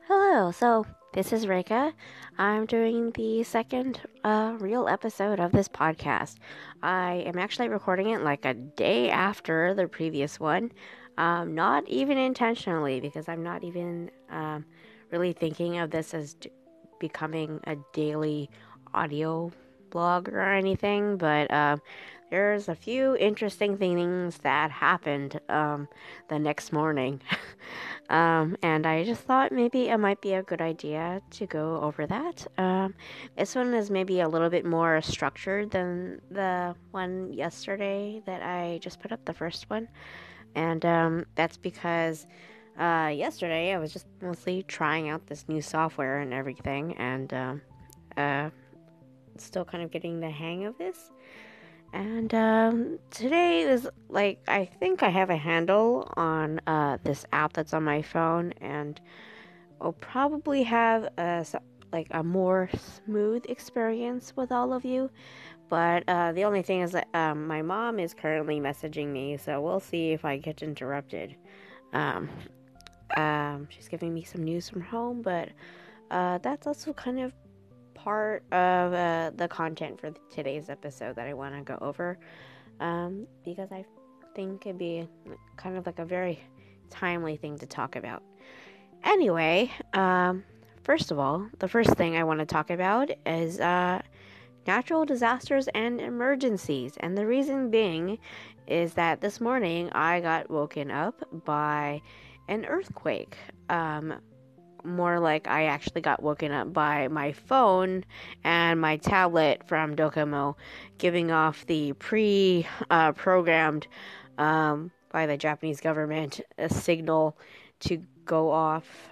Hello, so this is Reka. I'm doing the second real episode of this podcast. I am actually recording it like a day after the previous one. Not even intentionally, because I'm not even really thinking of this as becoming a daily audio blog or anything, but there's a few interesting things that happened the next morning. And I just thought maybe it might be a good idea to go over that. This one is maybe a little bit more structured than the one yesterday that I just put up, the first one. And that's because yesterday I was just mostly trying out this new software and everything, and uh, still kind of getting the hang of this. And today is like, I think I have a handle on this app that's on my phone, and I'll probably have like a more smooth experience with all of you. But the only thing is that my mom is currently messaging me, so we'll see if I get interrupted. Um, she's giving me some news from home, but that's also kind of part of the content for today's episode that I want to go over, because I think it'd be kind of like a very timely thing to talk about. Anyway, first of all, the first thing I want to talk about is natural disasters and emergencies. And the reason being is that this morning I got woken up by an earthquake. More like I actually got woken up by my phone and my tablet from Docomo giving off the programmed by the Japanese government a signal to go off,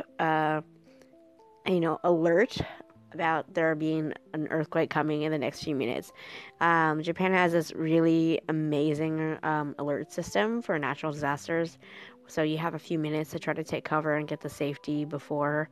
alert about there being an earthquake coming in the next few minutes. Japan has this really amazing alert system for natural disasters. So you have a few minutes to try to take cover and get to safety before,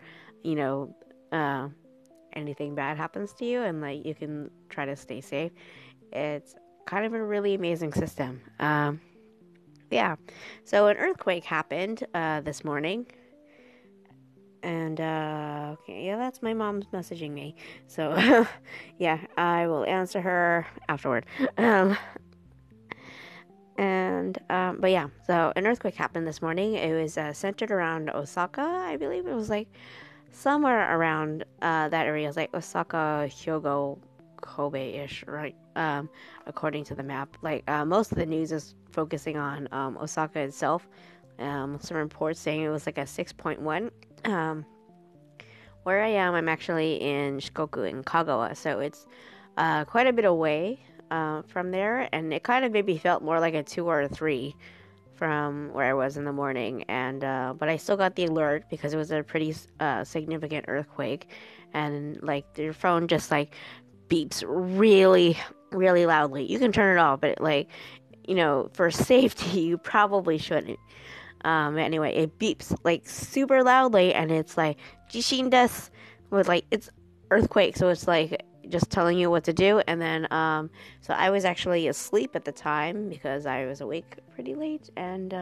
anything bad happens to you, and like you can try to stay safe. It's kind of a really amazing system. Yeah. So an earthquake happened this morning. And, okay, yeah, that's my mom's messaging me. So, yeah, I will answer her afterward. But yeah, so an earthquake happened this morning. It was centered around Osaka, I believe. It was like somewhere around that area. It was like Osaka, Hyogo, Kobe-ish, right? According to the map. Like, most of the news is focusing on Osaka itself. Some reports saying it was like a 6.1. Where I am, I'm actually in Shikoku in Kagawa, so it's quite a bit away from there, and it kind of maybe felt more like a 2 or a 3 from where I was in the morning, and but I still got the alert because it was a pretty significant earthquake, and like your phone just like beeps really, really loudly. You can turn it off, but for safety, you probably shouldn't. Anyway, it beeps like super loudly, and it's like "jishin desu" with like it's earthquake, so it's like just telling you what to do. And then, so I was actually asleep at the time because I was awake pretty late, and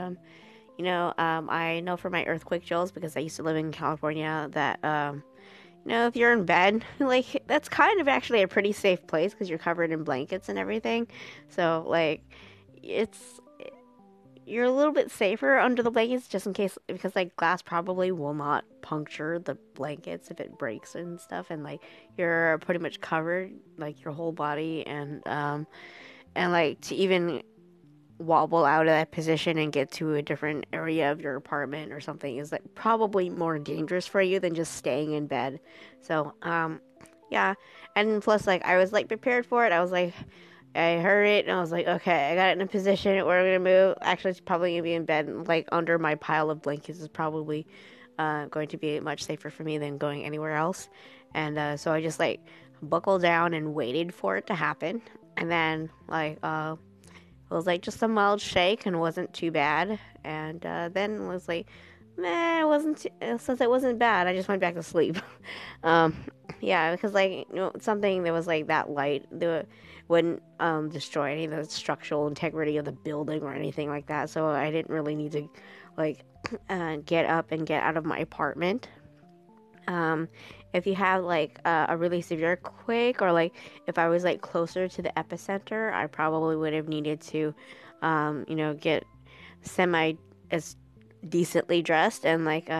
I know for my earthquake chills because I used to live in California that if you're in bed, like that's kind of actually a pretty safe place because you're covered in blankets and everything. So like, it's you're a little bit safer under the blankets just in case, because like glass probably will not puncture the blankets if it breaks and stuff, and like you're pretty much covered, like your whole body, and like to even wobble out of that position and get to a different area of your apartment or something is like probably more dangerous for you than just staying in bed. So yeah, and plus like I was like prepared for it. I heard it and I was like, okay, I got it in a position where I'm gonna move. Actually, it's probably gonna be in bed, like under my pile of blankets is probably going to be much safer for me than going anywhere else. And so I just like buckled down and waited for it to happen. And then it was like just a mild shake and wasn't too bad. And then it was like, it wasn't. Since it wasn't bad, I just went back to sleep. um, yeah, because like something that was like that light, wouldn't destroy any of the structural integrity of the building or anything like that. So I didn't really need to like get up and get out of my apartment. Um, if you have like a really severe quake, or like if I was like closer to the epicenter, I probably would have needed to, get semi as decently dressed and like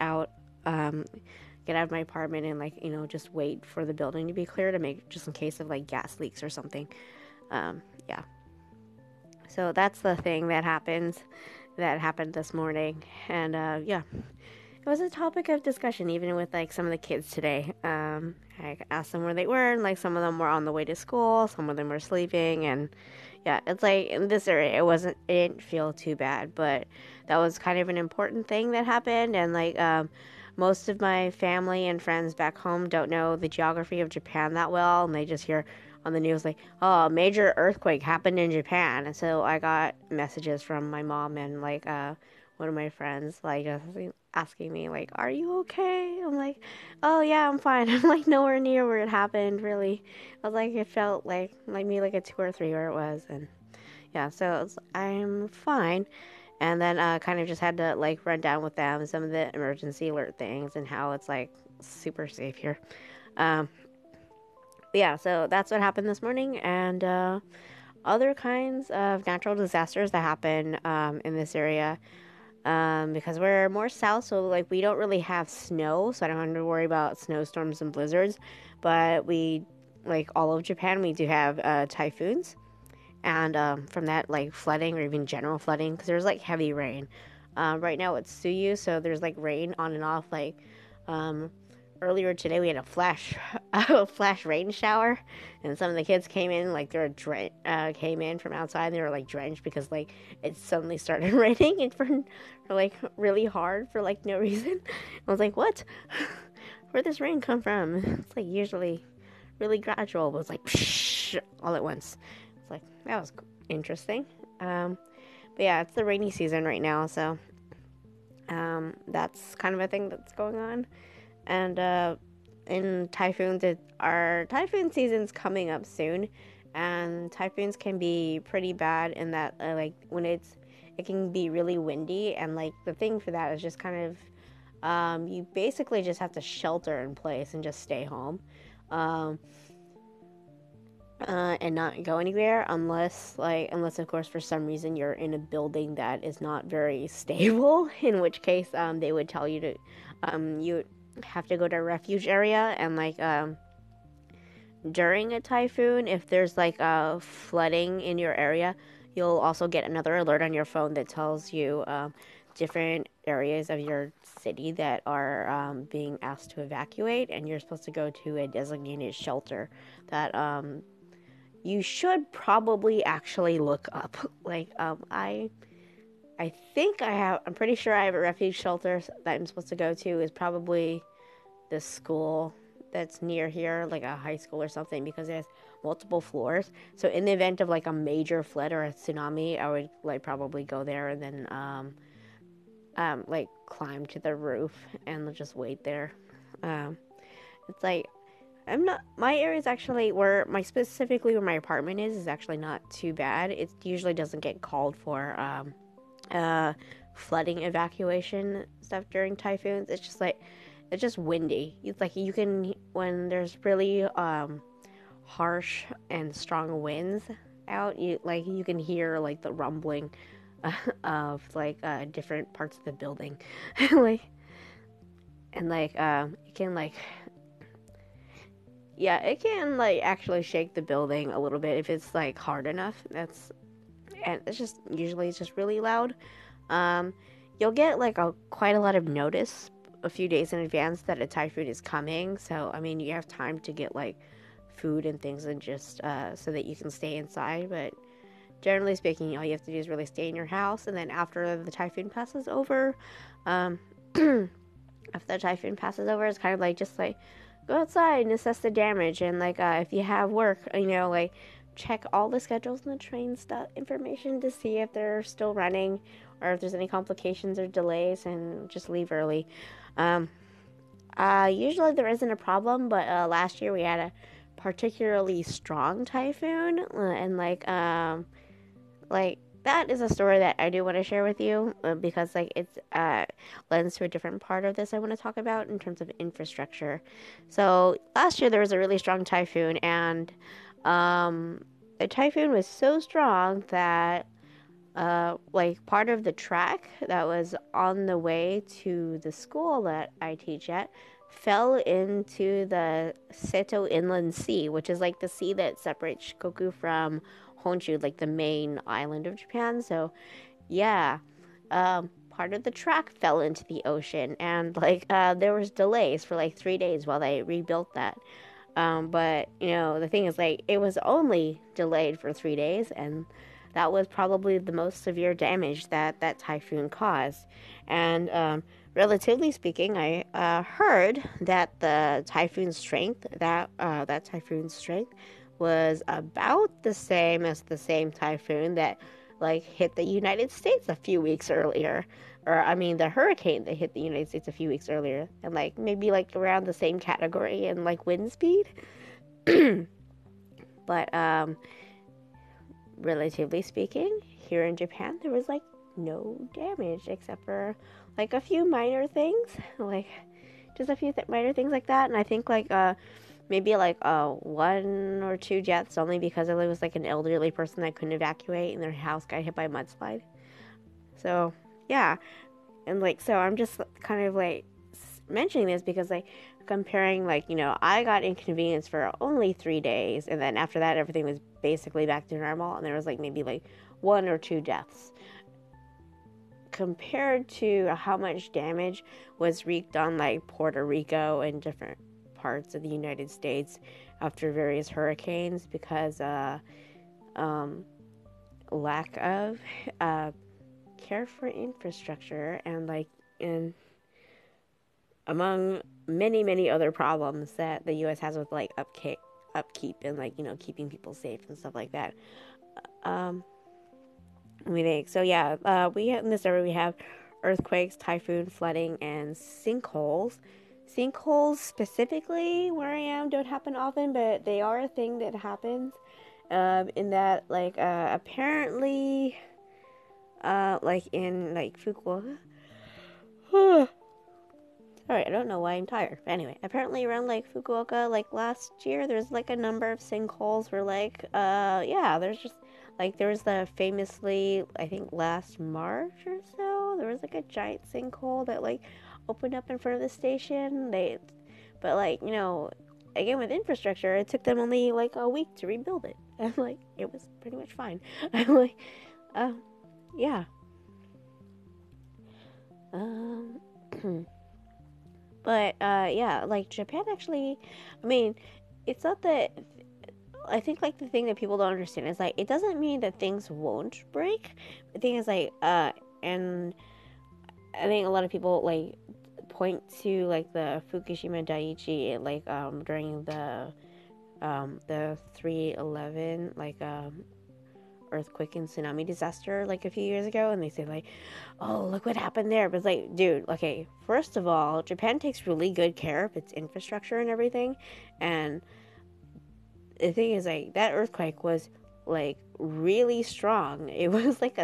get out of my apartment and like just wait for the building to be clear to make just in case of like gas leaks or something. Yeah. So that's the thing that happened this morning, and yeah, it was a topic of discussion even with like some of the kids today. I asked them where they were, and like some of them were on the way to school, some of them were sleeping, and yeah, it's like in this area it didn't feel too bad, but that was kind of an important thing that happened, and like most of my family and friends back home don't know the geography of Japan that well, and they just hear on the news like, oh, a major earthquake happened in Japan. And so I got messages from my mom and like one of my friends like asking me like, are you okay? I'm like, oh yeah, I'm fine. I'm like nowhere near where it happened, really. I was like, it felt like me like a 2 or 3 where it was. And yeah, so I'm fine. And then kind of just had to like run down with them some of the emergency alert things and how it's like super safe here. Yeah, so that's what happened this morning, and other kinds of natural disasters that happen in this area. Because we're more south, so like we don't really have snow, so I don't have to worry about snowstorms and blizzards. But we, like all of Japan, we do have typhoons, and from that, like flooding or even general flooding, because there's like heavy rain. Right now it's Suyu, so there's like rain on and off. Like earlier today, we had a flash rain shower, and some of the kids came in like came in from outside. And they were like drenched because like it suddenly started raining and for like really hard for like no reason. I was like, what? Where'd this rain come from? It's like usually really gradual, but it's like psh, all at once. It's like that was interesting. But yeah, it's the rainy season right now, so that's kind of a thing that's going on. And in typhoons, our typhoon season's coming up soon, and typhoons can be pretty bad in that like when it can be really windy, and like the thing for that is just kind of you basically just have to shelter in place and just stay home. And not go anywhere unless of course for some reason you're in a building that is not very stable, in which case they would tell you to you have to go to a refuge area. And like during a typhoon, if there's like a flooding in your area, you'll also get another alert on your phone that tells you different areas of your city that are being asked to evacuate, and you're supposed to go to a designated shelter that you should probably actually look up. Like, I think I'm pretty sure I have a refuge shelter that I'm supposed to go to is probably the school that's near here, like a high school or something, because it has multiple floors. So in the event of like a major flood or a tsunami, I would like probably go there and then like climb to the roof and just wait there. It's like my area is actually specifically where my apartment is actually not too bad. It usually doesn't get called for flooding evacuation stuff during typhoons. It's just windy. It's like you can, when there's really harsh and strong winds out, you can hear like the rumbling of like different parts of the building. Like, and like you can like, yeah, it can like actually shake the building a little bit if it's like hard enough. And it's just usually it's just really loud. You'll get like quite a lot of notice a few days in advance that a typhoon is coming. So I mean, you have time to get like food and things, and just so that you can stay inside. But generally speaking, all you have to do is really stay in your house, and then after the typhoon passes over, after the typhoon passes over, it's kind of like just like go outside and assess the damage, and like if you have work, like check all the schedules and the train stuff information to see if they're still running or if there's any complications or delays, and just leave early. Usually there isn't a problem, but last year we had a particularly strong typhoon, and like that is a story that I do want to share with you because like it's lends to a different part of this I want to talk about in terms of infrastructure. So last year there was a really strong typhoon, and um, the typhoon was so strong that like part of the track that was on the way to the school that I teach at fell into the Seto Inland Sea, which is like the sea that separates Shikoku from Honshu, like the main island of Japan. So, yeah, part of the track fell into the ocean, and like there was delays for like 3 days while they rebuilt that. But you know, the thing is, like, it was only delayed for 3 days, and that was probably the most severe damage that that typhoon caused. And relatively speaking, I heard that the typhoon strength that typhoon strength was about the same as the same typhoon that like hit the United States a few weeks earlier. Or I mean the hurricane that hit the United States a few weeks earlier, and like maybe like around the same category and like wind speed. But relatively speaking, here in Japan there was like no damage except for like a few minor things, like just a few minor things like that. And I think like maybe like one or two deaths only because it was like an elderly person that couldn't evacuate and their house got hit by a mudslide. So yeah, and like so I'm just kind of like mentioning this because like comparing like, you know, I got inconvenienced for only 3 days, and then after that everything was basically back to normal, and there was like maybe like one or two deaths compared to how much damage was wreaked on like Puerto Rico and different parts of the United States after various hurricanes because lack of care for infrastructure and like in among many other problems that the U.S. has with like upkeep and like, you know, keeping people safe and stuff like that. We think so. Yeah, we in this area we have earthquakes, typhoon, flooding, and sinkholes. Sinkholes specifically where I am don't happen often, but they are a thing that happens. In that like apparently, like in like Fukuoka. Sorry, I don't know why I'm tired. But anyway, apparently around like Fukuoka, like last year, there's like a number of sinkholes where like, yeah, there's just like there was the famously, I think last March or so, there was like a giant sinkhole that like opened up in front of the station. But like, you know, again with infrastructure, it took them only like a week to rebuild it, and like it was pretty much fine. I'm like, yeah. Um. But yeah, like Japan actually, I mean, it's not that. I think like the thing that people don't understand is like it doesn't mean that things won't break. The thing is like and I think a lot of people like point to like the Fukushima Daiichi like during the 311 like earthquake and tsunami disaster like a few years ago, and they say like, oh, look what happened there. But it's like, dude, okay, first of all, Japan takes really good care of its infrastructure and everything. And the thing is like that earthquake was like really strong. It was like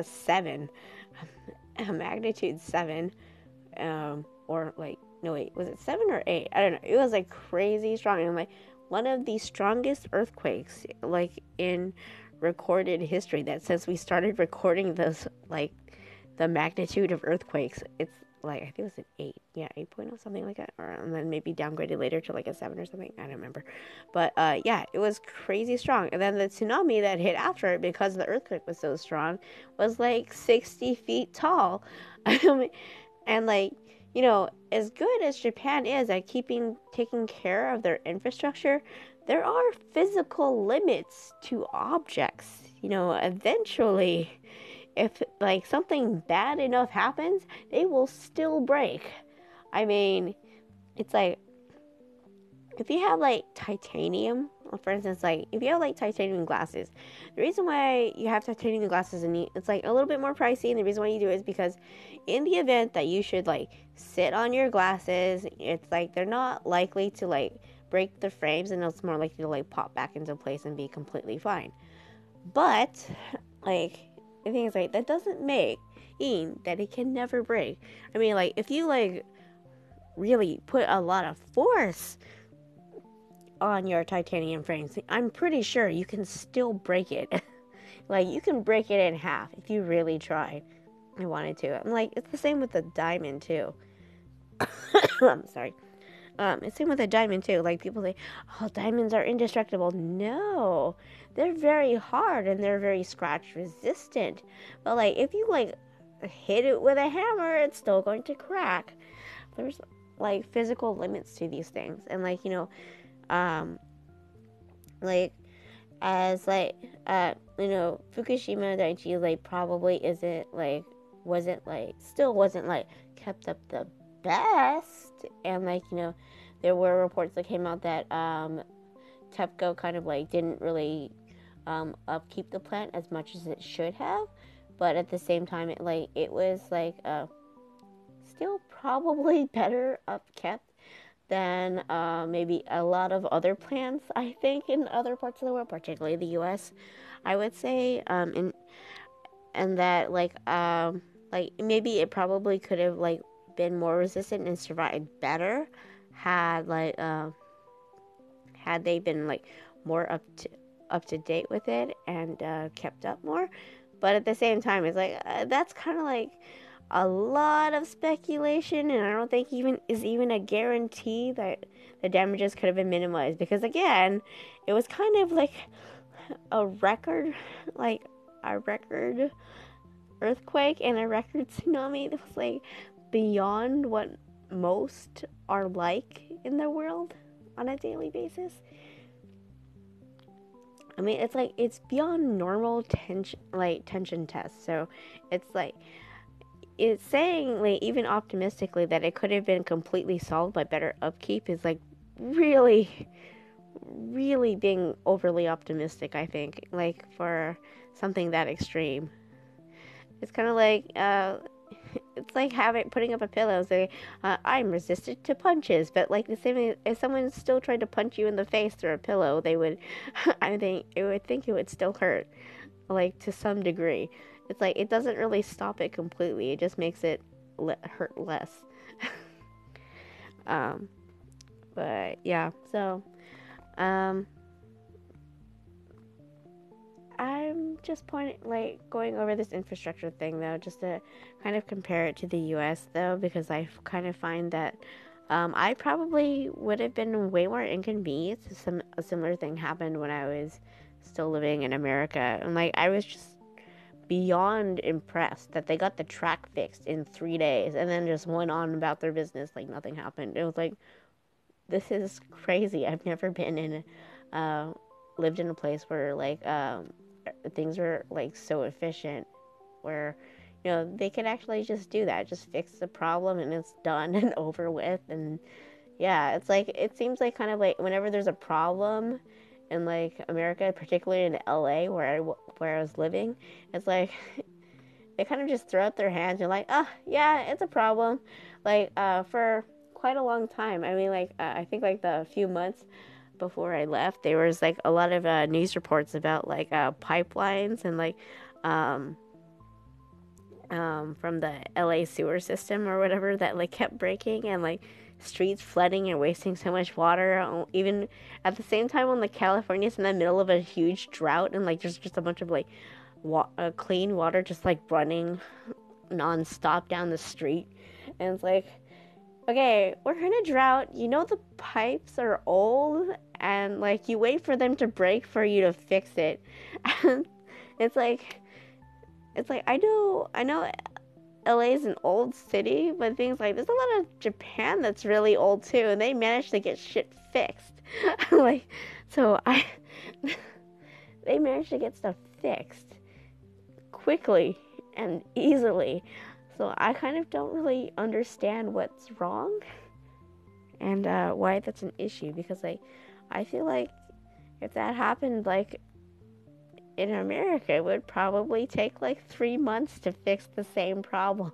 a magnitude 7, or like, no wait, was it 7 or 8? I don't know. It was like crazy strong, and like one of the strongest earthquakes like in recorded history, that since we started recording this like the magnitude of earthquakes, it's like I think it was an 8, yeah, 8.0 something like that, or and then maybe downgraded later to like a 7 or something, I don't remember. But yeah, it was crazy strong. And then the tsunami that hit after it, because the earthquake was so strong, was like 60 feet tall. And like, you know, as good as Japan is at taking care of their infrastructure, there are physical limits to objects. You know, eventually, if like something bad enough happens, they will still break. I mean, it's like if you have like titanium, for instance, like if you have like titanium glasses, the reason why you have titanium glasses and it's like a little bit more pricey, and the reason why you do it is because in the event that you should like sit on your glasses, it's like they're not likely to like break the frames, and it's more likely to like pop back into place and be completely fine. But like the thing is, like, that doesn't mean that it can never break. I mean, like, if you, like, really put a lot of force on your titanium frames, I'm pretty sure you can still break it. Like, you can break it in half if you really tried and wanted to. I'm like, it's the same with the diamond, too. I'm sorry. It's same with a diamond, too. Like, people say, oh, diamonds are indestructible. No. They're very hard and they're very scratch resistant. But, like, if you, like, hit it with a hammer, it's still going to crack. There's, like, physical limits to these things. And, like, you know, like, as, like, you know, Fukushima Daiichi, like, probably still wasn't, like, kept up the best. And, like, you know, there were reports that came out that, TEPCO kind of, like, didn't really, upkeep the plant as much as it should have. But at the same time, it was, like, still probably better upkept than maybe a lot of other plants, I think, in other parts of the world, particularly the U.S. I would say, and that like maybe it probably could have like been more resistant and survived better had had they been like more up to date with it and kept up more. But at the same time, it's like that's kind of like a lot of speculation, and I don't think even a guarantee that the damages could have been minimized, because again, it was kind of like a record earthquake and a record tsunami that was like beyond what most are like in the world on a daily basis. I mean, it's beyond normal tension tests. So it's like it's saying, like, even optimistically, that it could have been completely solved by better upkeep is like really, really being overly optimistic, I think, like, for something that extreme. It's kind of like it's like putting up a pillow and say, I'm resistant to punches, but like the same, if someone still tried to punch you in the face through a pillow, they would I think it would still hurt, like, to some degree. It's like it doesn't really stop it completely, it just makes it hurt less. But yeah, so I'm just going over this infrastructure thing, though, just to kind of compare it to the U.S., though, because I kind of find that I probably would have been way more inconvenienced if a similar thing happened when I was still living in America. And, like, I was just beyond impressed that they got the track fixed in 3 days and then just went on about their business like nothing happened. It was like, this is crazy. I've never been lived in a place where, like, things were like so efficient, where, you know, they could actually just do that, just fix the problem and it's done and over with. And yeah, it's like, it seems like kind of like whenever there's a problem in like America, particularly in LA where I was living, it's like they kind of just throw out their hands and like, oh yeah, it's a problem, like for quite a long time. I mean, like I think like the few months before I left, there was like a lot of news reports about like pipelines and like from the LA sewer system or whatever that like kept breaking, and like streets flooding and wasting so much water. Even at the same time when like California's in the middle of a huge drought and like there's just a bunch of like clean water just like running non-stop down the street, and it's like, okay, we're in a drought, you know, the pipes are old, and like you wait for them to break for you to fix it. it's like I know LA is an old city, but things like there's a lot of Japan that's really old too, and they managed to get shit fixed. Like, so they managed to get stuff fixed quickly and easily. So I kind of don't really understand what's wrong and why that's an issue, because like I feel like if that happened like in America, it would probably take like 3 months to fix the same problem.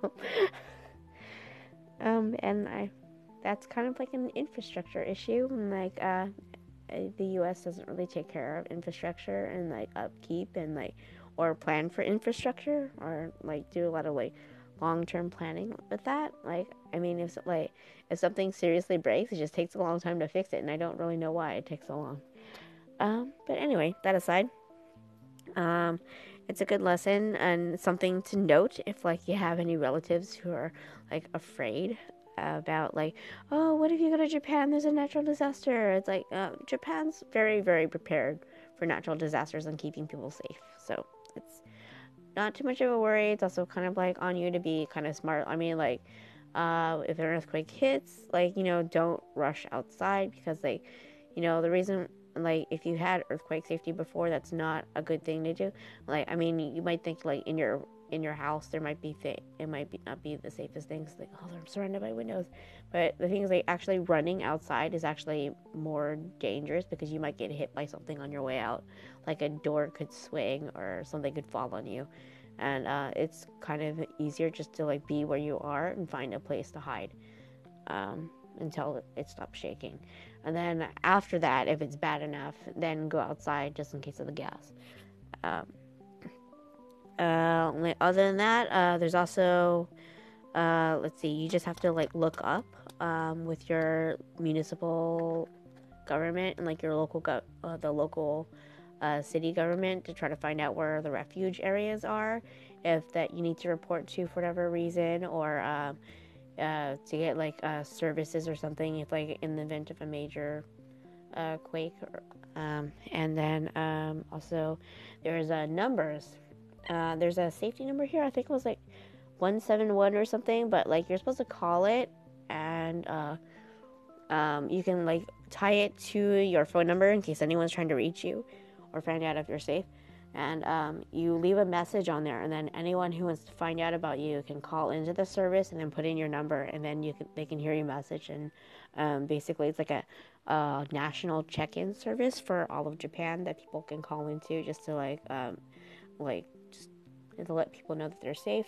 And that's kind of like an infrastructure issue, and like the U.S. doesn't really take care of infrastructure and like upkeep and like or plan for infrastructure, or like do a lot of like long-term planning with that. Like, I mean, if something seriously breaks, it just takes a long time to fix it, and I don't really know why it takes so long. But anyway, that aside, um, it's a good lesson and something to note if like you have any relatives who are like afraid about like, oh, what if you go to Japan, there's a natural disaster. It's like Japan's very, very prepared for natural disasters and keeping people safe, so it's not too much of a worry. It's also kind of like on you to be kind of smart. I mean, like, if an earthquake hits, like, don't rush outside, because like, the reason, like, if you had earthquake safety before, that's not a good thing to do. Like, I mean, you might think like in your house there might be it might be not be the safest things, like, oh, I'm surrounded by windows, but the thing is, like, actually running outside is actually more dangerous, because you might get hit by something on your way out, like a door could swing or something could fall on you, and it's kind of easier just to like be where you are and find a place to hide until it stops shaking, and then after that, if it's bad enough, then go outside just in case of the gas. um, Other than that, there's also let's see, you just have to like look up with your municipal government and like your the local city government, to try to find out where the refuge areas are, if that you need to report to for whatever reason, or to get like services or something, if like in the event of a major quake, and then also there's numbers. There's a safety number here. I think it was like 171 or something, but like you're supposed to call it, and you can like tie it to your phone number in case anyone's trying to reach you or find out if you're safe. And you leave a message on there, and then anyone who wants to find out about you can call into the service and then put in your number, and then they can hear your message. And basically, it's like a national check-in service for all of Japan that people can call into, just to just to let people know that they're safe.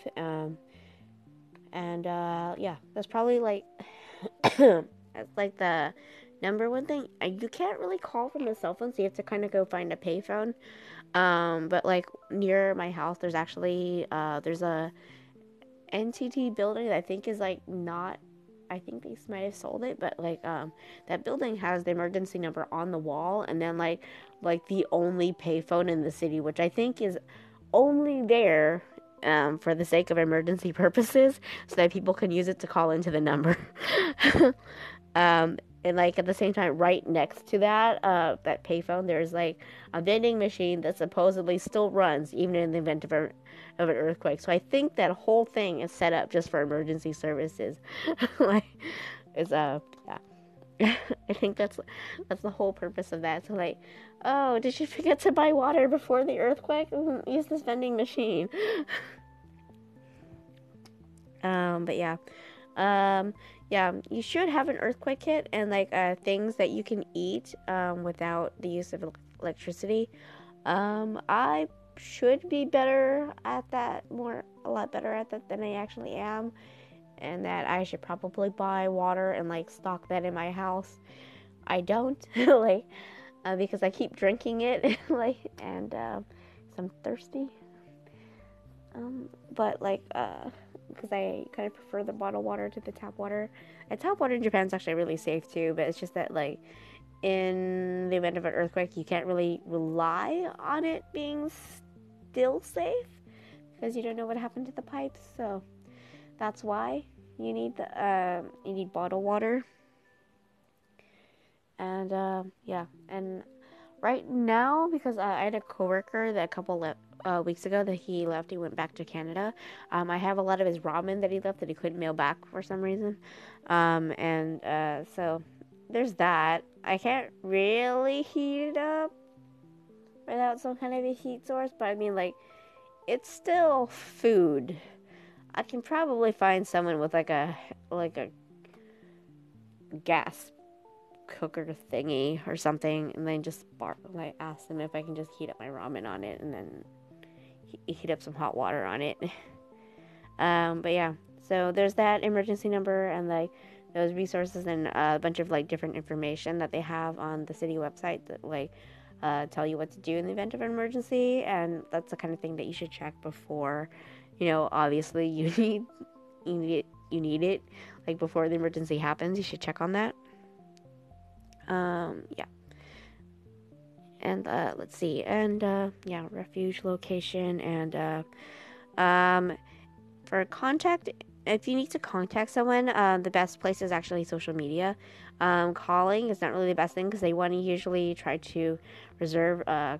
Yeah, that's probably like that's like the number one thing. You can't really call from a cell phone, so you have to kind of go find a payphone. But like near my house, there's actually there's a NTT building that I think is like not. I think they might have sold it, but like that building has the emergency number on the wall, and then like the only payphone in the city, which I think is only there for the sake of emergency purposes, so that people can use it to call into the number. And like at the same time, right next to that payphone, there's like a vending machine that supposedly still runs even in the event of an earthquake. So I think that whole thing is set up just for emergency services. Like, it's yeah. I think that's the whole purpose of that. So like, oh, did you forget to buy water before the earthquake? Use this vending machine. But yeah. Yeah, you should have an earthquake kit and like things that you can eat without the use of electricity. I should be better at that, a lot better at that than I actually am, and that I should probably buy water and like stock that in my house. I don't like because I keep drinking it like, and I'm thirsty. But like because I kind of prefer the bottled water to the tap water. And tap water in Japan is actually really safe too, but it's just that like in the event of an earthquake, you can't really rely on it being still safe, because you don't know what happened to the pipes. So that's why you need bottled water. And yeah, and right now, because I had a coworker that a couple weeks ago that he left. He went back to Canada. I have a lot of his ramen that he left that he couldn't mail back for some reason. So there's that. I can't really heat it up without some kind of a heat source, but I mean, like, it's still food. I can probably find someone with like a gas cooker thingy or something, and then just ask them if I can just heat up my ramen on it, and then heat up some hot water on it. But yeah, so there's that emergency number and like those resources, and a bunch of like different information that they have on the city website, that like tell you what to do in the event of an emergency, and that's the kind of thing that you should check before. Obviously you need it like before the emergency happens. You should check on that. Yeah. And let's see. And refuge location and for contact. If you need to contact someone, the best place is actually social media. Calling is not really the best thing because they want to usually try to reserve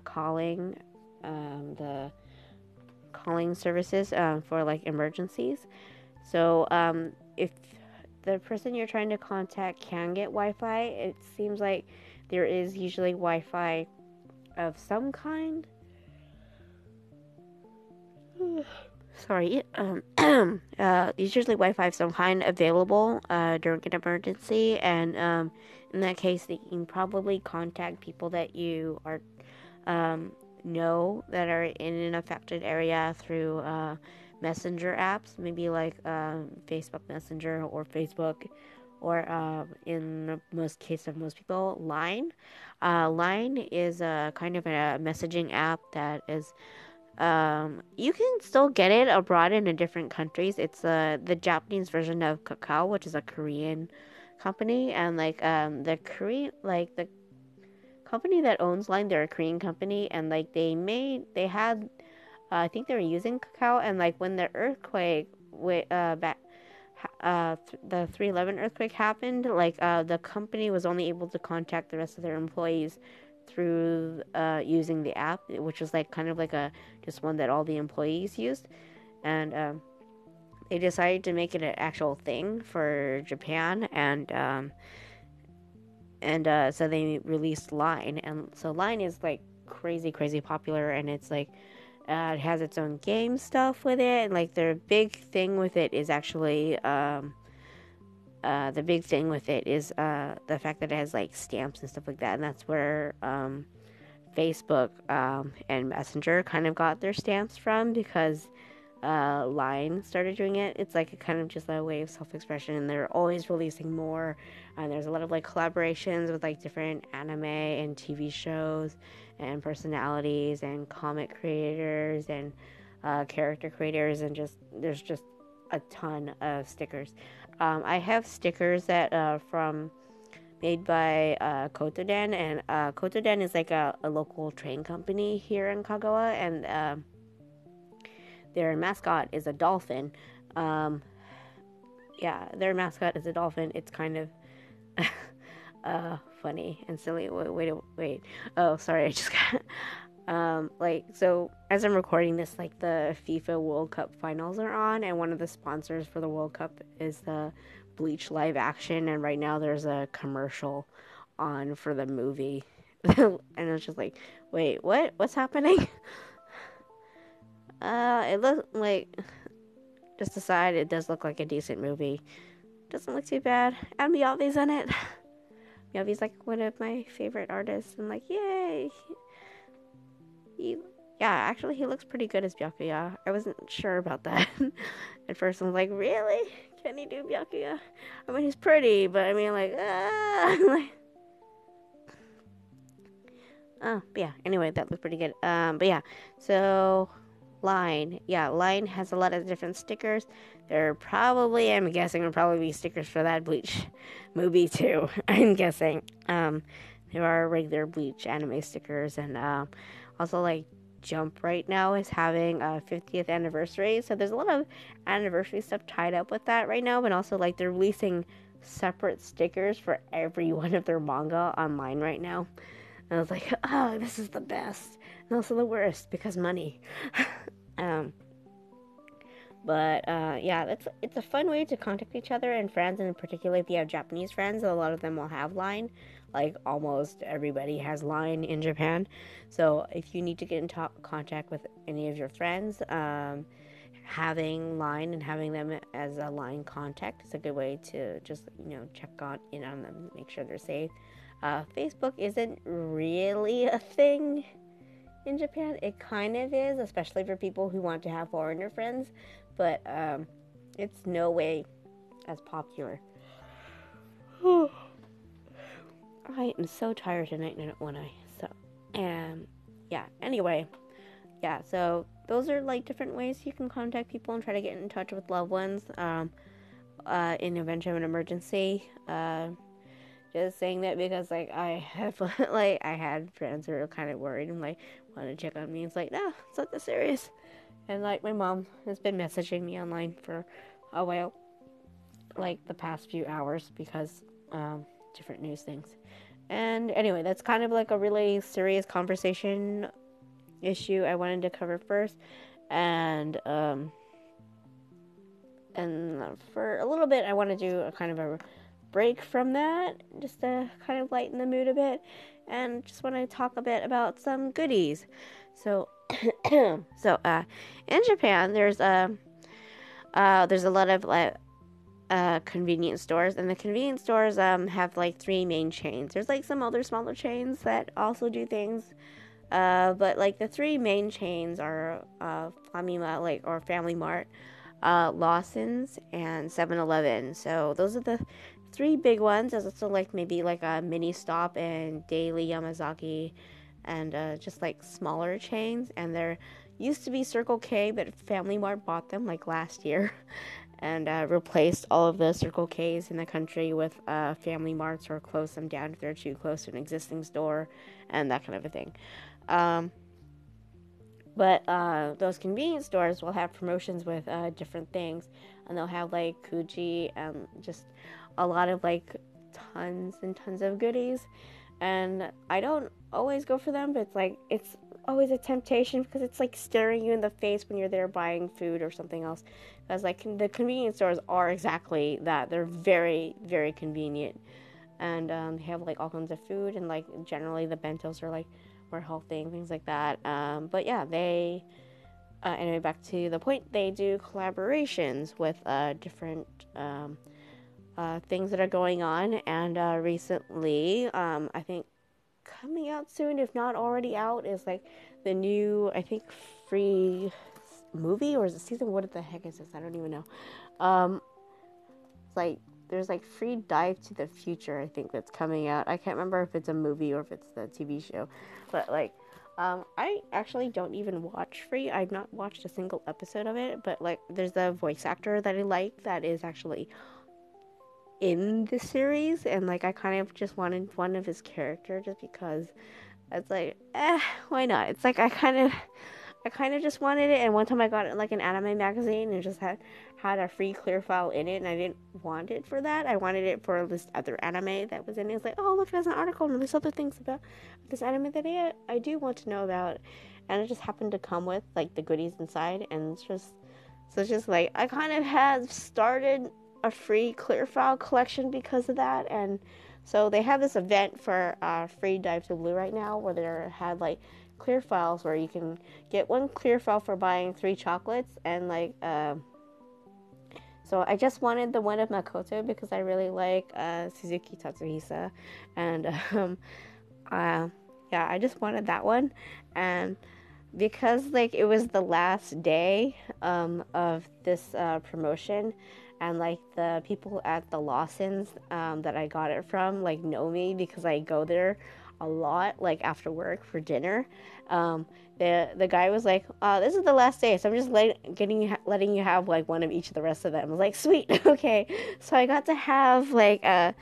the calling services for like emergencies. So if the person you're trying to contact can get Wi-Fi, it seems like there is usually Wi-Fi of some kind. Sorry. There's usually Wi-Fi of some kind available during an emergency, and in that case, you can probably contact people that you are know that are in an affected area through messenger apps, maybe like Facebook Messenger or Facebook, or in most cases of most people, Line. Line is a kind of a messaging app that is you can still get it abroad in different countries. It's the Japanese version of Kakao, which is a Korean company, and like the company that owns Line, they're a Korean company, and like they had I think they were using Kakao, and like when the earthquake back the 3/11 earthquake happened, like the company was only able to contact the rest of their employees through using the app, which was like kind of like just one that all the employees used, and they decided to make it an actual thing for Japan, and so they released Line, and so Line is like crazy popular, and it's like it has its own game stuff with it, and like their big thing with it is actually the big thing with it is the fact that it has like stamps and stuff like that, and that's where Facebook and Messenger kind of got their stamps from, because Line started doing it. It's like a kind of just a way of self-expression, and they're always releasing more, and there's a lot of like collaborations with like different anime and TV shows and personalities and comic creators and character creators, and there's just a ton of stickers. I have stickers that from made by Kotoden, and Kotoden is like a local train company here in Kagawa, and their mascot is a dolphin. Their mascot is a dolphin. It's kind of funny and silly. Wait. Oh, sorry. I just got so as I'm recording this, like the FIFA World Cup finals are on, and one of the sponsors for the World Cup is the Bleach live action, and right now there's a commercial on for the movie. And it's just like, wait, what? What's happening? It looks like, just aside, it does look like a decent movie. Doesn't look too bad. And Miyavi's in it. Miyavi's like one of my favorite artists, and like, yay! Actually, he looks pretty good as Byakuya. I wasn't sure about that. At first, I was like, really? Can he do Byakuya? I mean, he's pretty, but I mean, like, oh, but yeah. Anyway, that looked pretty good. But yeah. So, Line. Yeah, Line has a lot of different stickers. I'm guessing, will probably be stickers for that Bleach movie too. I'm guessing. There are regular Bleach anime stickers, and also like Jump right now is having a 50th anniversary, so there's a lot of anniversary stuff tied up with that right now, but also like they're releasing separate stickers for every one of their manga online right now. And I was like, oh, this is the best, and also the worst because money. It's a fun way to contact each other and friends, and particularly if you have Japanese friends, a lot of them will have Line. Like almost everybody has Line in Japan. So if you need to get in contact with any of your friends, having Line and having them as a Line contact is a good way to just check in on them, make sure they're safe. Facebook isn't really a thing in Japan. It kind of is, especially for people who want to have foreigner friends, but it's no way as popular. I am so tired tonight when I And yeah, anyway, yeah, so those are like different ways you can contact people and try to get in touch with loved ones in event of an emergency. Just saying that because like I have like I had friends who were kind of worried and like wanted to check on me. It's like, no, it's not that serious. And like my mom has been messaging me online for a while, like the past few hours, because different news things. And anyway, that's kind of like a really serious conversation issue I wanted to cover first. And for a little bit I want to do a kind of a break from that, just to kind of lighten the mood a bit, and just want to talk a bit about some goodies. So in Japan there's a lot of like convenience stores, and the convenience stores have like three main chains. There's like some other smaller chains that also do things, but like the three main chains are Famima, like, or Family Mart, Lawson's, and 7-Eleven. So those are the three big ones. There's also like maybe like a mini stop and Daily Yamazaki, and just like smaller chains. And there used to be Circle K, but Family Mart bought them like last year and replaced all of the Circle K's in the country with Family Marts, or closed them down if they're too close to an existing store, and that kind of a thing. But those convenience stores will have promotions with different things, and they'll have like Kuji and just a lot of like tons and tons of goodies. And I don't always go for them, but it's always a temptation because it's like staring you in the face when you're there buying food or something else. Because like the convenience stores are exactly that. They're very, very convenient, and they have like all kinds of food, and like generally the bentos are like more healthy and things like that. But yeah, they anyway, back to the point, they do collaborations with different things that are going on, and recently, I think coming out soon, if not already out, is like the new, I think, free movie, or is it season? What the heck is this? I don't even know. It's like there's like Free Dive to the Future, I think, that's coming out. I can't remember if it's a movie or if it's the TV show, but like I actually don't even watch Free. I've not watched a single episode of it, but like there's a voice actor that I like that is actually in the series, and like I kind of just wanted one of his character just because it's like, why not? It's like I kind of just wanted it, and one time I got it like an anime magazine and it just had a free clear file in it, and I didn't want it for that. I wanted it for this other anime that was in it. It's like, oh look, there's an article and there's other things about this anime that I do want to know about, and it just happened to come with like the goodies inside, and it's just like I kind of had started a free clear file collection because of that. And so they have this event for Free Dive to Blue right now, where they had like clear files where you can get one clear file for buying 3 chocolates, and like so I just wanted the one of Makoto because I really like Suzuki Tatsuhisa, and yeah, I just wanted that one. And because like it was the last day of this promotion, and like the people at the Lawson's that I got it from like know me because I go there a lot, like after work for dinner. The guy was like, this is the last day, so I'm just letting you have like one of each of the rest of them. I was like, sweet. Okay, so I got to have like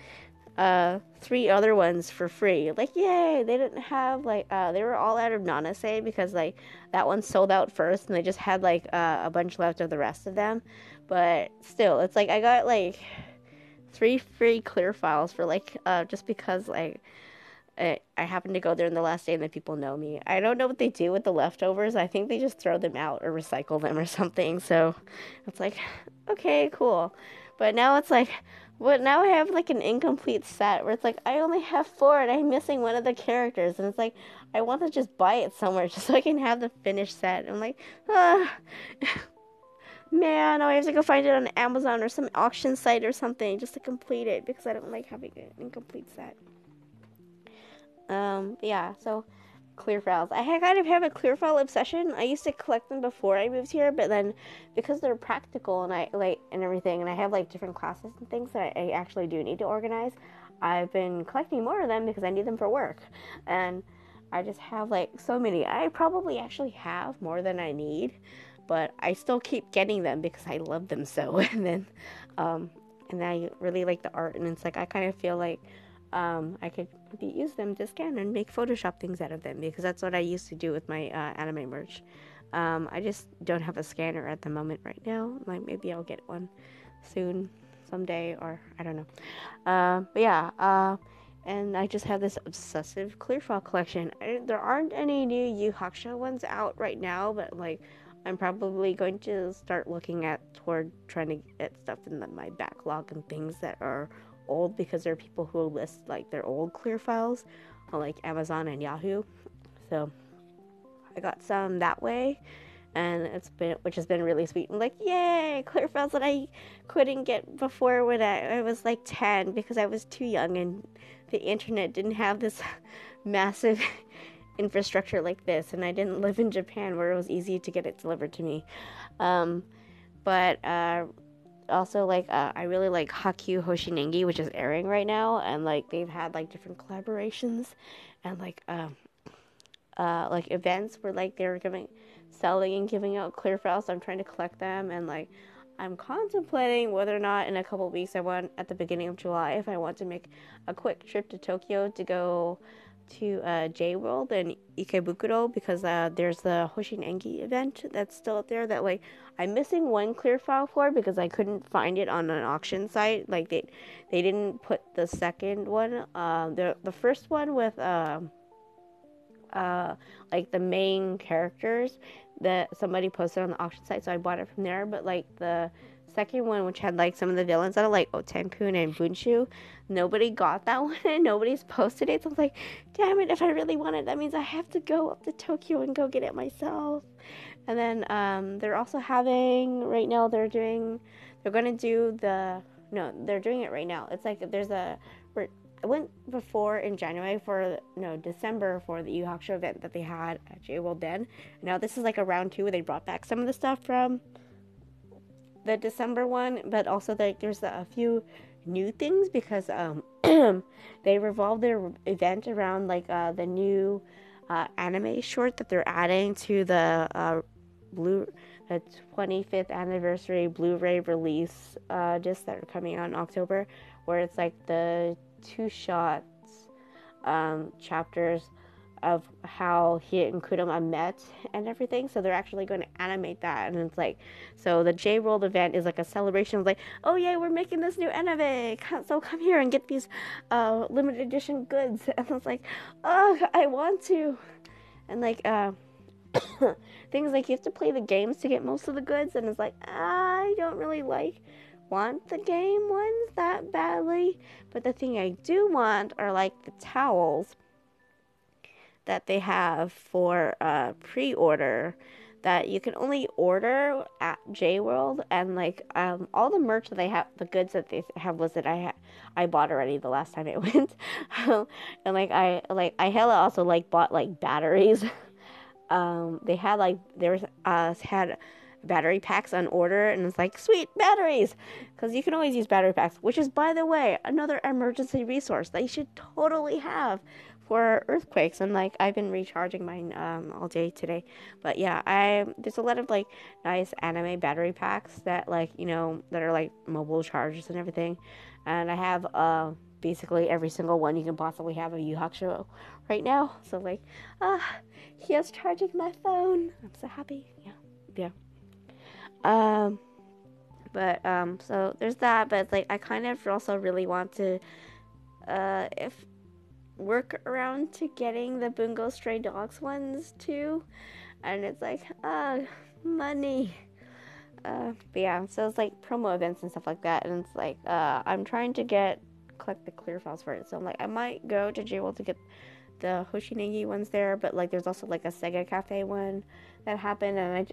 3 other ones for free. Like, yay. They didn't have like they were all out of Nanase because like that one sold out first, and they just had like a bunch left of the rest of them. But still, it's like I got like 3 free clear files for like just because like I happened to go there in the last day and the people know me. I don't know what they do with the leftovers. I think they just throw them out or recycle them or something. So it's like, okay, cool. But now it's like, but now I have like an incomplete set where it's like I only have 4 and I'm missing one of the characters, and it's like I want to just buy it somewhere just so I can have the finished set. I'm like, man, I have to go find it on Amazon or some auction site or something just to complete it because I don't like having an incomplete set. Yeah, so clear files. I kind of have a clear file obsession. I used to collect them before I moved here, but then because they're practical and I like and everything, and I have like different classes and things that I actually do need to organize, I've been collecting more of them because I need them for work. And I just have like so many. I probably actually have more than I need, but I still keep getting them because I love them so. Um, and I really like the art, and it's like I kind of feel like I could use them to scan and make Photoshop things out of them because that's what I used to do with my anime merch. I just don't have a scanner at the moment right now. Like maybe I'll get one soon, someday, or I don't know. But yeah, and I just have this obsessive clear file collection. There aren't any new Yu Hakusho ones out right now, but like I'm probably going to start looking at toward trying to get stuff in my backlog and things that are old because there are people who list like their old clear files on like Amazon and Yahoo. So I got some that way, and which has been really sweet. I'm like, yay, clear files that I couldn't get before when I was like 10 because I was too young and the internet didn't have this massive infrastructure like this, and I didn't live in Japan where it was easy to get it delivered to me. But also like I really like Hakyu Hoshinengi, which is airing right now, and like they've had like different collaborations and like events where like they're selling and giving out clear files. So I'm trying to collect them, and like I'm contemplating whether or not in a couple weeks at the beginning of July if I want to make a quick trip to Tokyo to go to J World and Ikebukuro because there's the Hoshinengi event that's still up there that like I'm missing one clear file for because I couldn't find it on an auction site. Like they didn't put the second one. The first one with like the main characters that somebody posted on the auction site, so I bought it from there. But like the second one, which had like some of the villains that are like Otenkun and Bunshu, nobody got that one and nobody's posted it. So I was like, damn it, if I really want it, that means I have to go up to Tokyo and go get it myself. And then they're also having right now they're doing it right now. It's like I went before in January December for the Yu Hakusho event that they had at J World then. Now this is like a round 2 where they brought back some of the stuff from the December one, but also there's a few new things because they revolved their event around like the new anime short that they're adding to the 25th anniversary Blu-ray release discs that are coming out in October, where it's like the 2 shots chapters of how he and Kurama met and everything. So they're actually going to animate that, and it's like, so the J World event is like a celebration of like, oh yeah, we're making this new anime, so come here and get these limited edition goods. And it's like, oh, I want to, and like things like you have to play the games to get most of the goods, and it's like I don't really want the game ones that badly, but the thing I do want are like the towels that they have for pre-order that you can only order at J World, and like all the merch that they have, the goods that they have listed, I bought already the last time it went. And I hella also like bought like batteries. They had like had battery packs on order, and it's like, sweet batteries, because you can always use battery packs, which is, by the way, another emergency resource that you should totally have for earthquakes. And like I've been recharging mine all day today. But yeah, there's a lot of like nice anime battery packs that like that are like mobile chargers and everything, and I have basically every single one you can possibly have of Yu Hakusho right now. So like he is charging my phone. I'm so happy. Yeah. So there's that, but it's like I kind of also really want to if work around to getting the Bungo Stray Dogs ones too, and it's like money. But yeah, so it's like promo events and stuff like that, and it's like I'm trying to collect the clear files for it. So I'm like, I might go to J World to get the Hoshinengi ones there, but like there's also like a Sega Cafe one that happened, and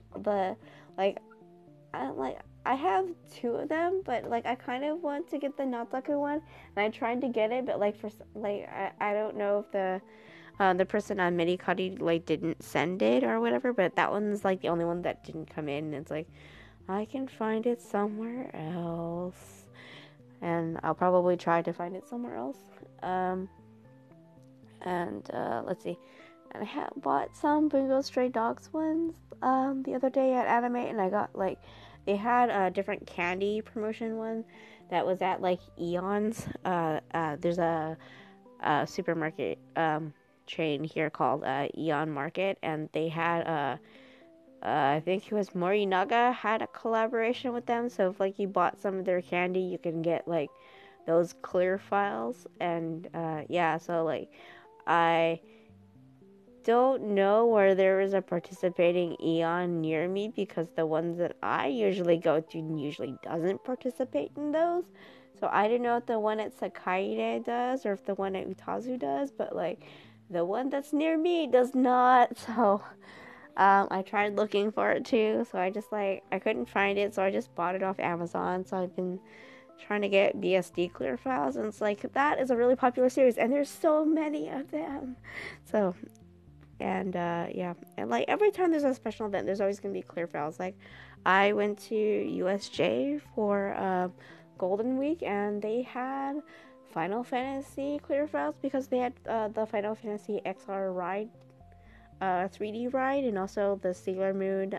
I have 2 of them, but like I kind of want to get the Nataku one, and I tried to get it, but like I don't know if the person on Medicati like didn't send it or whatever, but that one's like the only one that didn't come in, and it's like I can find it somewhere else, and I'll probably try to find it somewhere else. And let's see, And I bought some Bungo Stray Dogs ones the other day at Anime, and I got like they had a different candy promotion one that was at like Eon's. There's a supermarket chain here called Eon Market, and they had I think it was Morinaga had a collaboration with them. So if like you bought some of their candy, you can get like those clear files, and yeah, so like I don't know where there is a participating Eon near me, because the ones that I usually go to usually doesn't participate in those. So I don't know if the one at Sakaide does or if the one at Utazu does, but like the one that's near me does not. So I tried looking for it too. So I just like I couldn't find it, so I just bought it off Amazon. So I've been trying to get BSD clear files, and it's like that is a really popular series, and there's so many of them. So and yeah, and like every time there's a special event, there's always gonna be clear files. Like I went to USJ for Golden Week, and they had Final Fantasy clear files because they had the Final Fantasy XR ride, 3D ride, and also the Sailor Moon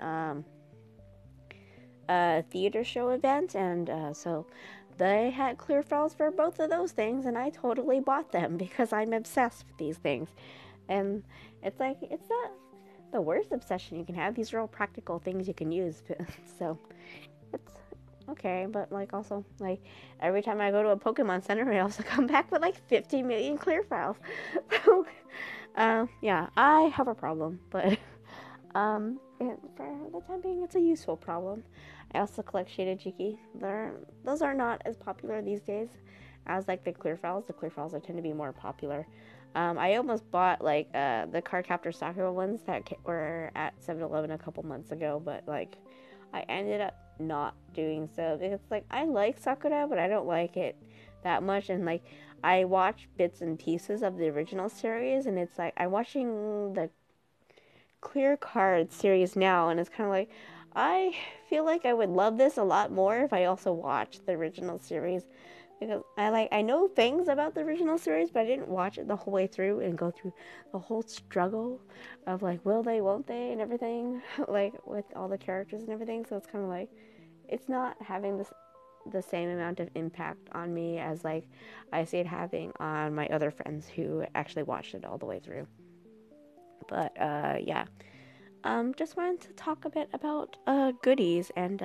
theater show event, and so they had clear files for both of those things, and I totally bought them because I'm obsessed with these things. And it's like, it's not the worst obsession you can have. These are all practical things you can use. So it's okay. But like also, like every time I go to a Pokemon Center, I also come back with like 50 million clear files. So yeah, I have a problem. But for the time being, it's a useful problem. I also collect Shadejiki. Those are not as popular these days as like the clear files. The clear files tend to be more popular. I almost bought like the Cardcaptor Sakura ones that were at 7-Eleven a couple months ago, but like I ended up not doing so because like I like Sakura, but I don't like it that much, and like I watch bits and pieces of the original series, and it's like I'm watching the Clear Card series now, and it's kind of like I feel like I would love this a lot more if I also watched the original series, because I know things about the original series, but I didn't watch it the whole way through and go through the whole struggle of like will they, won't they, and everything, like with all the characters and everything. So it's kind of like it's not having the same amount of impact on me as like I see it having on my other friends who actually watched it all the way through. But yeah, just wanted to talk a bit about goodies and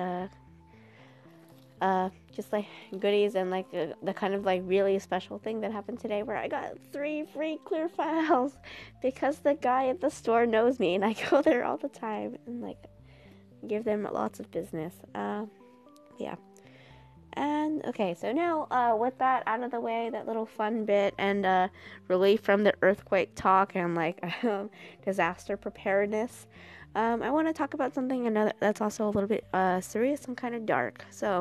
just like goodies and like the kind of like really special thing that happened today where I got 3 free clear files because the guy at the store knows me and I go there all the time and like give them lots of business. Yeah. And okay, so now with that out of the way, that little fun bit and relief from the earthquake talk and like disaster preparedness, I want to talk about something another that's also a little bit serious and kind of dark. So,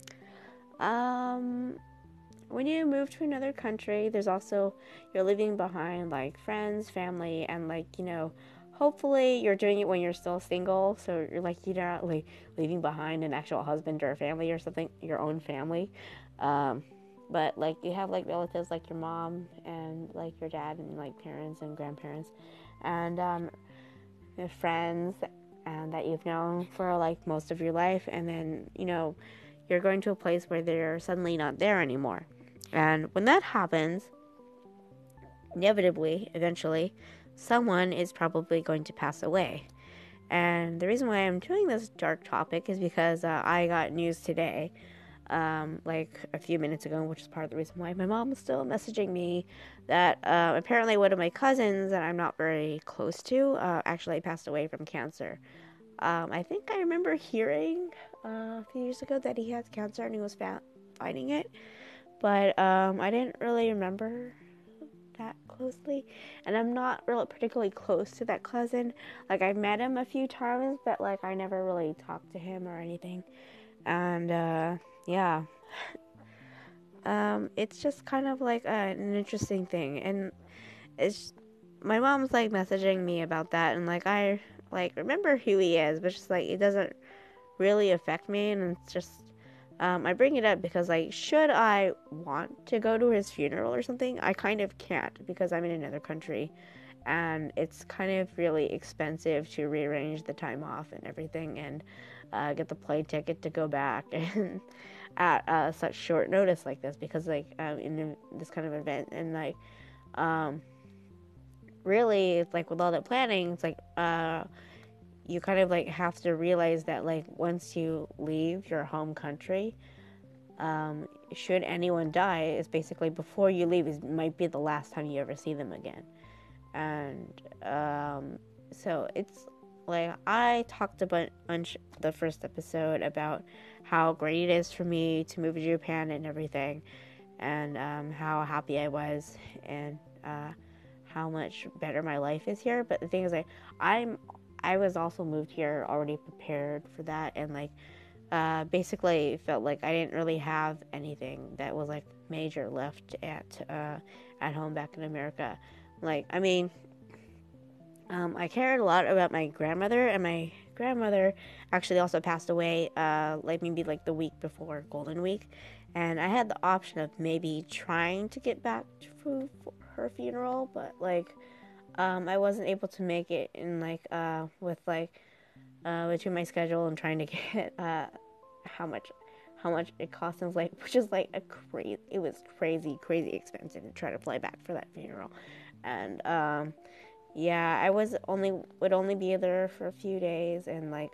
when you move to another country, there's also you're leaving behind like friends, family, and like hopefully you're doing it when you're still single, so you're like you're not like leaving behind an actual husband or a family or something, your own family. But like you have like relatives like your mom and like your dad and like parents and grandparents and your friends and that you've known for like most of your life, and then you're going to a place where they're suddenly not there anymore. And when that happens, inevitably, eventually, someone is probably going to pass away. And the reason why I'm doing this dark topic is because I got news today, like a few minutes ago, which is part of the reason why my mom is still messaging me, that apparently one of my cousins that I'm not very close to actually passed away from cancer. I think I remember hearing a few years ago that he had cancer and he was fighting it, but I didn't really remember that closely, and I'm not really particularly close to that cousin. Like I met him a few times, but like I never really talked to him or anything. And yeah, it's just kind of like an interesting thing, and it's my mom's like messaging me about that, and like I like remember who he is, but just like it doesn't really affect me, and it's just I bring it up because like should I want to go to his funeral or something, I kind of can't because I'm in another country, and it's kind of really expensive to rearrange the time off and everything, and get the plane ticket to go back and at such short notice like this, because like in this kind of event, and like really it's like with all that planning, it's like you kind of like have to realize that like once you leave your home country, should anyone die, is basically before you leave is might be the last time you ever see them again. And so it's like I talked a bunch the first episode about how great it is for me to move to Japan and everything, and how happy I was, and how much better my life is here. But the thing is, like, I was also moved here already prepared for that, and like basically felt like I didn't really have anything that was like major left at home back in America. Like, I mean, I cared a lot about my grandmother, and my grandmother actually also passed away, like maybe like the week before Golden Week, and I had the option of maybe trying to get back for her funeral, but like, I wasn't able to make it in like with like between my schedule and trying to get how much it cost. And like, which is like it was crazy expensive to try to fly back for that funeral. And yeah, I would only be there for a few days, and like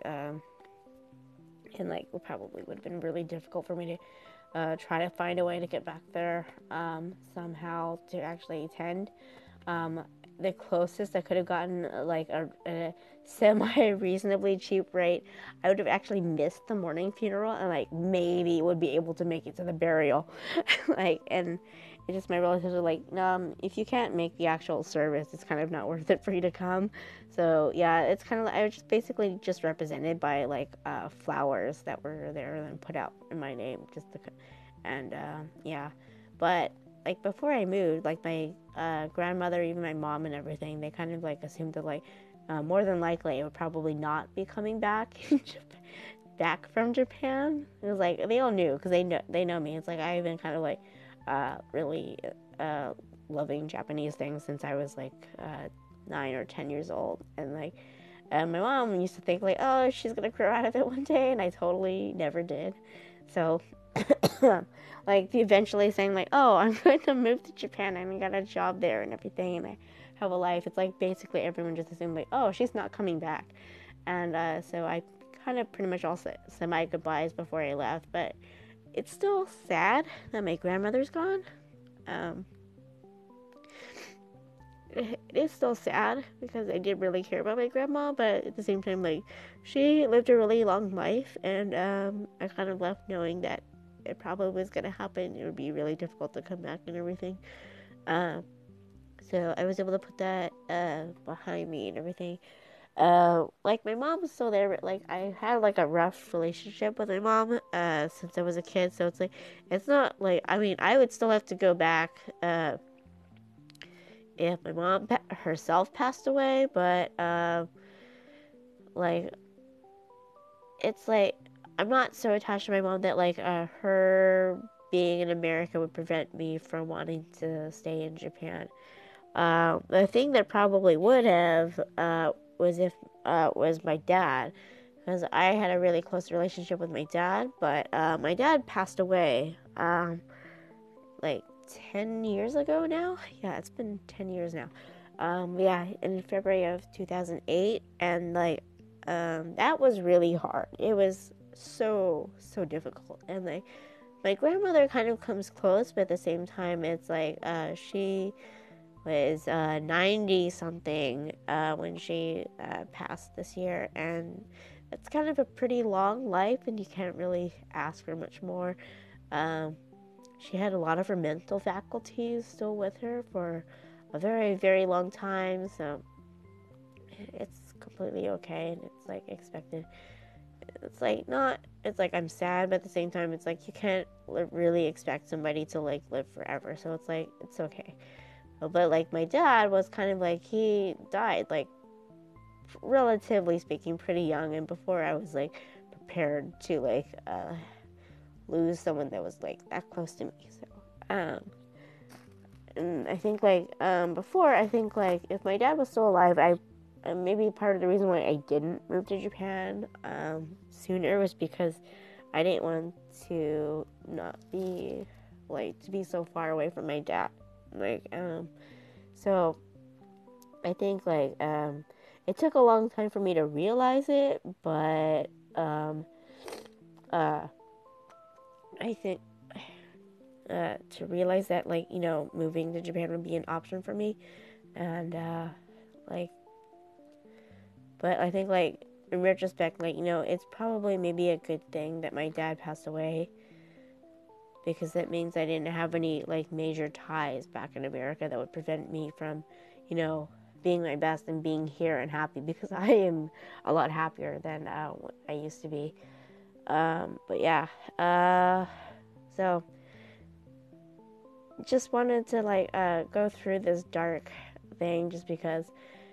it probably would have been really difficult for me to try to find a way to get back there somehow to actually attend. The closest I could have gotten like a semi reasonably cheap rate, I would have actually missed the morning funeral and like maybe would be able to make it to the burial. Like, and it's just my relatives are like, if you can't make the actual service, it's kind of not worth it for you to come. So yeah, it's kind of I was just basically just represented by like flowers that were there and put out in my name, and yeah, but like before I moved, like my grandmother, even my mom and everything, they kind of like assumed that like more than likely I would probably not be coming back back from Japan. It was like they all knew because they know me. It's like I've been kind of like really loving Japanese things since I was like 9 or 10 years old, and like my mom used to think like, oh, she's gonna grow out of it one day, and I totally never did. So like eventually saying like, oh, I'm going to move to Japan and I got a job there and everything, and I have a life. It's like basically everyone just assumed like, oh, she's not coming back. And so I kind of pretty much all said my goodbyes before I left. But it's still sad that my grandmother's gone. It is still sad because I did really care about my grandma, but at the same time, like, she lived a really long life, and I kind of left knowing that it probably was going to happen. It would be really difficult to come back and everything. So I was able to put that behind me and everything. Like, my mom was still there, but like I had like a rough relationship with my mom since I was a kid. So it's like, it's not like, I mean, I would still have to go back if my mom herself passed away, but like, it's like I'm not so attached to my mom that like her being in America would prevent me from wanting to stay in Japan. The thing that probably would have was my dad, because I had a really close relationship with my dad, but my dad passed away like 10 years ago now. Yeah, it's been 10 years now. Yeah, in February of 2008, and like that was really hard. It was so difficult, and like my grandmother kind of comes close, but at the same time it's like she was 90 something when she passed this year, and it's kind of a pretty long life, and you can't really ask for much more. She had a lot of her mental faculties still with her for a very, very long time, so it's completely okay, and it's like expected. It's like not, it's like I'm sad, but at the same time, it's like you can't really expect somebody to like live forever, so it's like, it's okay. But like my dad was kind of like, he died like relatively speaking pretty young, and before I was like prepared to like lose someone that was like that close to me. So and I think like before, I think like if my dad was still alive, I maybe part of the reason why I didn't move to Japan sooner was because I didn't want to not be like to be so far away from my dad. Like so I think like it took a long time for me to realize it, but uh I think to realize that like moving to Japan would be an option for me, and like but I think like in retrospect, like it's probably maybe a good thing that my dad passed away, because that means I didn't have any like major ties back in America that would prevent me from being my best and being here and happy, because I am a lot happier than I used to be. But yeah, so just wanted to like go through this dark thing just because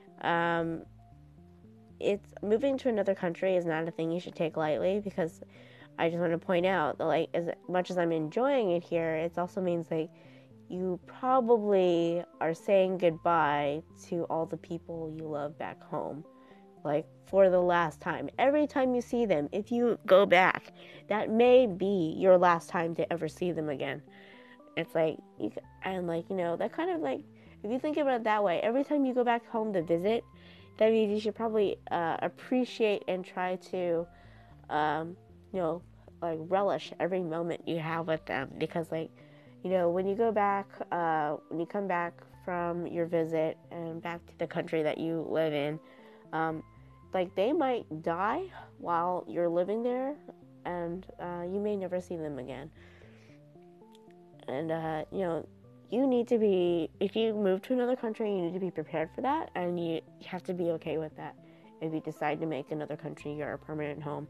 it's moving to another country is not a thing you should take lightly, because I just want to point out that like as much as I'm enjoying it here, it also means like you probably are saying goodbye to all the people you love back home, like for the last time. Every time you see them, if you go back, that may be your last time to ever see them again. It's like and like that kind of like, if you think about it that way, every time you go back home to visit, that means you should probably appreciate and try to like relish every moment you have with them, because like when you go back, when you come back from your visit and back to the country that you live in, like they might die while you're living there, and you may never see them again. And you need to be, if you move to another country, you need to be prepared for that, and you have to be okay with that if you decide to make another country your permanent home.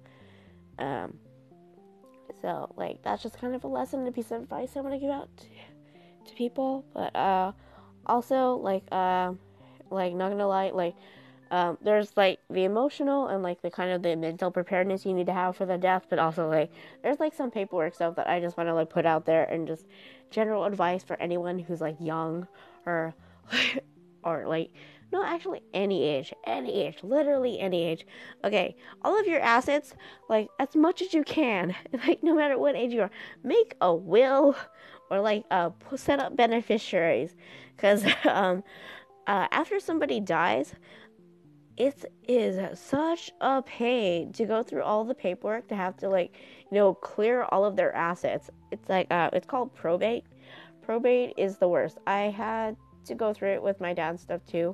So like that's just kind of a lesson, a piece of advice I want to give out to people. But also like not gonna lie, like there's like the emotional and like the kind of the mental preparedness you need to have for the death, but also like there's like some paperwork stuff that I just want to like put out there, and just general advice for anyone who's like young or or like no, actually any age, literally any age. Okay, all of your assets, like as much as you can, like no matter what age you are, make a will or like set up beneficiaries, because after somebody dies, it is such a pain to go through all the paperwork to have to like clear all of their assets. It's like it's called probate. Probate is the worst. I had to go through it with my dad's stuff too,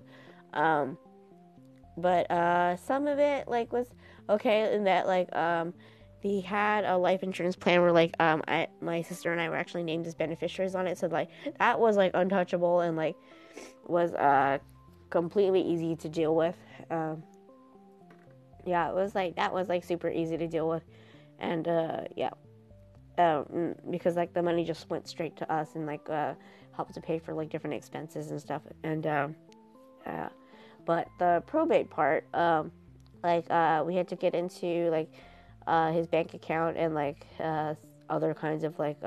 but some of it like was okay in that like we had a life insurance plan where like my sister and I were actually named as beneficiaries on it, so like that was like untouchable and like was completely easy to deal with. Yeah, it was like that was like super easy to deal with, and yeah, because like the money just went straight to us and like helped to pay for like different expenses and stuff. And but the probate part, like we had to get into like his bank account and like other kinds of like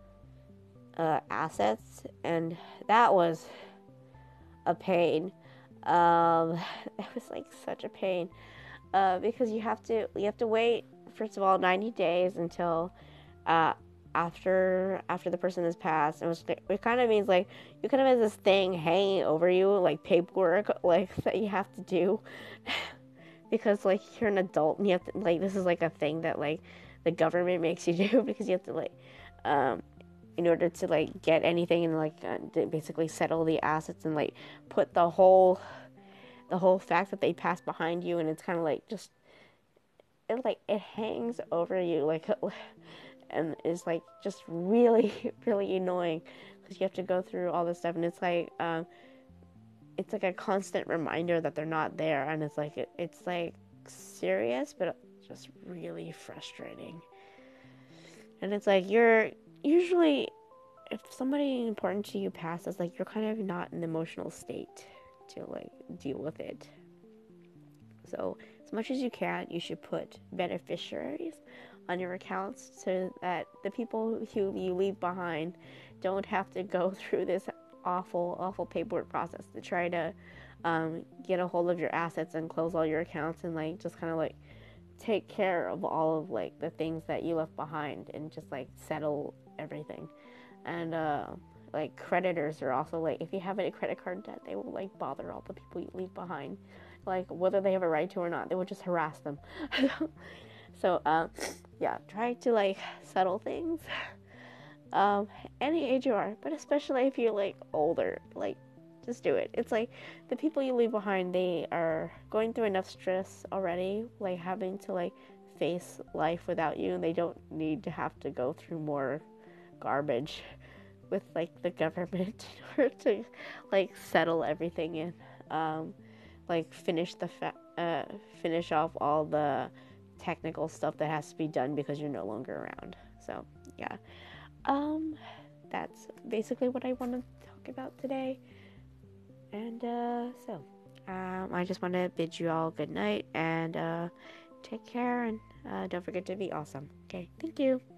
assets, and that was a pain. It was like such a pain because you have to wait, first of all, 90 days until after the person has passed, and it kind of means like you kind of have this thing hanging over you, like paperwork like that you have to do because like you're an adult and you have to like, this is like a thing that like the government makes you do because you have to like in order to like get anything and like to basically settle the assets and like put the whole fact that they passed behind you, and it's kind of like just it hangs over you like and it's like just really really annoying because you have to go through all this stuff, and it's like a constant reminder that they're not there, and it's like it's like serious but just really frustrating. And it's like you're usually, if somebody important to you passes, like you're kind of not in an emotional state to like deal with it. So as much as you can, you should put beneficiaries on your accounts so that the people who you leave behind don't have to go through this awful paperwork process to try to get a hold of your assets and close all your accounts and like just kind of like take care of all of like the things that you left behind and just like settle everything. And like creditors are also like, if you have any credit card debt, they will like bother all the people you leave behind, like whether they have a right to or not, they will just harass them. So yeah, try to like settle things any age you are, but especially if you're like older, like just do it. It's like the people you leave behind, they are going through enough stress already, like having to like face life without you, and they don't need to have to go through more garbage with like the government in order to like settle everything in, like finish off all the technical stuff that has to be done because you're no longer around. So yeah, um, that's basically what I want to talk about today. And I just want to bid you all good night and take care and don't forget to be awesome. Okay, thank you.